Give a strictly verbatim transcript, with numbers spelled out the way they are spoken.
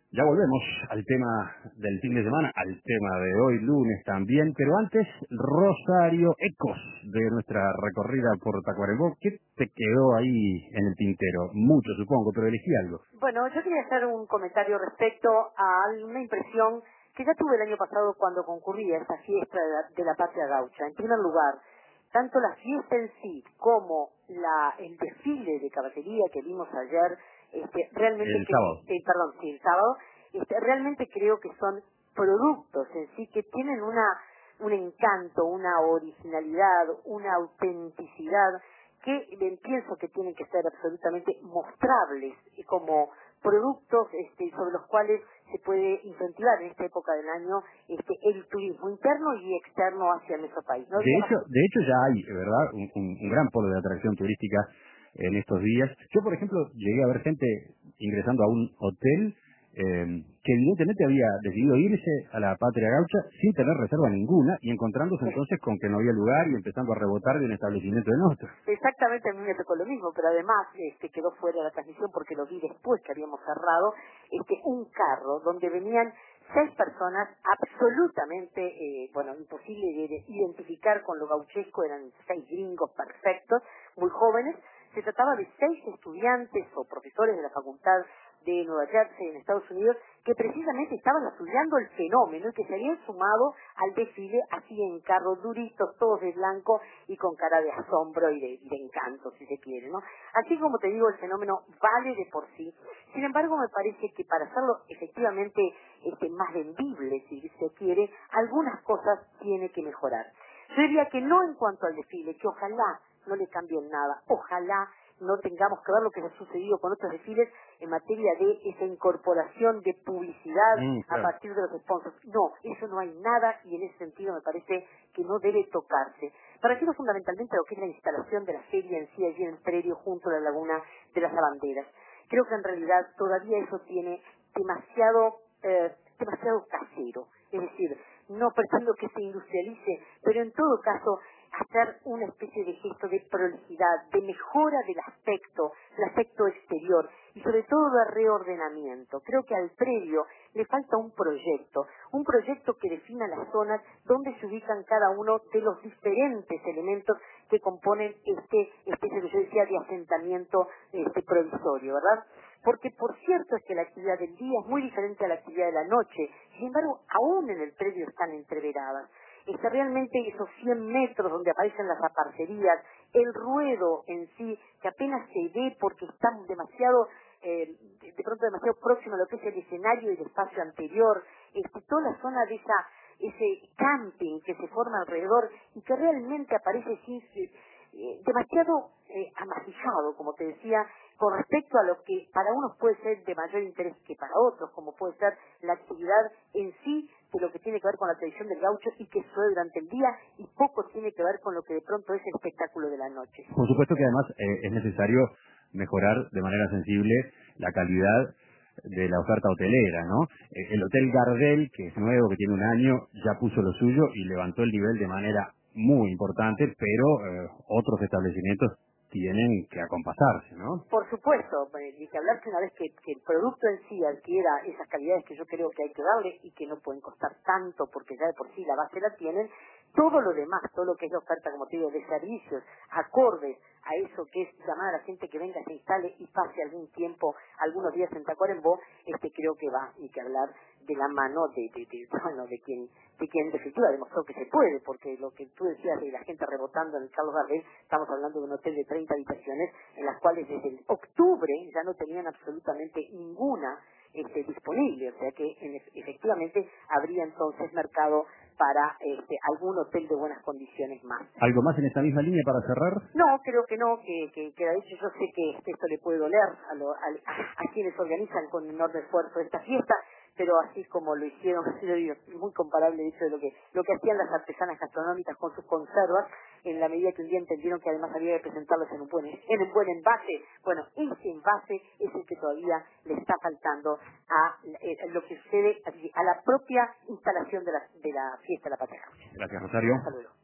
Ya volvemos al tema del fin de semana, al tema de hoy, lunes también, pero antes, Rosario, ecos de nuestra recorrida por Tacuarembó. ¿Qué te quedó ahí en el tintero? Mucho, supongo, pero elegí algo. Bueno, yo quería hacer un comentario respecto a una impresión que ya tuve el año pasado cuando concurrí a esta fiesta de la, de la Patria Gaucha. En primer lugar, tanto la fiesta en sí como la, el desfile de caballería que vimos ayer, este, realmente, El que, sábado. eh, perdón, sí, el sábado, este, realmente creo que son productos en sí que tienen una un encanto, una originalidad, una autenticidad que eh, pienso que tienen que ser absolutamente mostrables y como productos este, sobre los cuales se puede incentivar en esta época del año este, el turismo interno y externo hacia nuestro país. ¿No? De hecho, de hecho ya hay, ¿verdad? Un, un, un gran polo de atracción turística en estos días. Yo, por ejemplo, llegué a ver gente ingresando a un hotel eh, que evidentemente había decidido irse a la Patria Gaucha sin tener reserva ninguna y encontrándose entonces con que no había lugar y empezando a rebotar de un establecimiento en otro. Exactamente, a mí me tocó lo mismo, pero además este, quedó fuera de la transmisión porque lo vi después que habíamos cerrado, este, un carro donde venían seis personas absolutamente, eh, bueno, imposible de identificar con lo gauchesco, eran seis gringos perfectos, muy jóvenes. Se trataba de seis estudiantes o profesores de la facultad de Nueva Jersey en Estados Unidos que precisamente estaban estudiando el fenómeno y que se habían sumado al desfile así en carros duritos, todos de blanco y con cara de asombro y de, y de encanto, si se quiere, ¿no? Así como te digo, el fenómeno vale de por sí. Sin embargo, me parece que para hacerlo efectivamente este, más vendible, si se quiere, algunas cosas tiene que mejorar. Yo diría que no en cuanto al desfile, que ojalá no le cambien nada, ojalá no tengamos que ver lo que ha sucedido con otros desfiles en materia de esa incorporación de publicidad Mm, a claro. partir de los sponsors. No, eso no hay nada y en ese sentido me parece que no debe tocarse. Me refiero fundamentalmente a lo que es la instalación de la feria en sí allí en el predio junto a la laguna de las lavanderas. Creo que en realidad todavía eso tiene demasiado, eh, demasiado casero. Es decir, no pretendo que se industrialice, pero en todo caso hacer una especie de gesto de prolijidad, de mejora del aspecto, el aspecto exterior y sobre todo de reordenamiento. Creo que al predio le falta un proyecto, un proyecto que defina las zonas donde se ubican cada uno de los diferentes elementos que componen este especie que yo decía de asentamiento este provisorio, ¿verdad? Porque por cierto es que la actividad del día es muy diferente a la actividad de la noche, sin embargo aún en el predio están entreveradas. Este, realmente esos cien metros donde aparecen las aparcerías, el ruedo en sí, que apenas se ve porque está demasiado, eh, de, de pronto demasiado próximo a lo que es el escenario y el espacio anterior, este, toda la zona de esa, ese camping que se forma alrededor y que realmente aparece sin, eh, demasiado eh, amasillado, como te decía, con respecto a lo que para unos puede ser de mayor interés que para otros, como puede ser la actividad en sí, de lo que tiene que ver con la tradición del gaucho y que sucede durante el día, y poco tiene que ver con lo que de pronto es el espectáculo de la noche. Por supuesto que además eh, es necesario mejorar de manera sensible la calidad de la oferta hotelera, ¿no? Eh, El Hotel Gardel, que es nuevo, que tiene un año, ya puso lo suyo y levantó el nivel de manera muy importante, pero eh, otros establecimientos tienen que acompasarse, ¿no? Por supuesto, eh, y que hablar que una vez que, que el producto en sí adquiera esas calidades que yo creo que hay que darle y que no pueden costar tanto porque ya de por sí la base la tienen, todo lo demás, todo lo que es la oferta, como te digo, de servicios, acordes a eso que es llamar a la gente que venga, se instale y pase algún tiempo, algunos días en Tacuarembó, este creo que va, y que hablar de la mano de, de, de, bueno, de quien, de quien en definitiva demostró que se puede, porque lo que tú decías de la gente rebotando en el Carlos Gardel, estamos hablando de un hotel de treinta habitaciones, en las cuales desde el octubre ya no tenían absolutamente ninguna este, disponible, o sea que en, efectivamente habría entonces mercado para este, algún hotel de buenas condiciones más. ¿Algo más en esta misma línea para cerrar? No, creo que no, que, que, que de hecho yo sé que esto le puede doler a, lo, a, a quienes organizan con enorme esfuerzo esta fiesta, pero así como lo hicieron, yo digo, muy comparable de hecho de lo que lo que hacían las artesanas gastronómicas con sus conservas, en la medida que un día entendieron que además había que presentarlos en un buen en un buen envase. Bueno, ese envase es el que todavía le está faltando a, eh, lo que sucede a la propia instalación de la, de la fiesta de la Patria Gaucha. Gracias, Rosario. Hasta luego.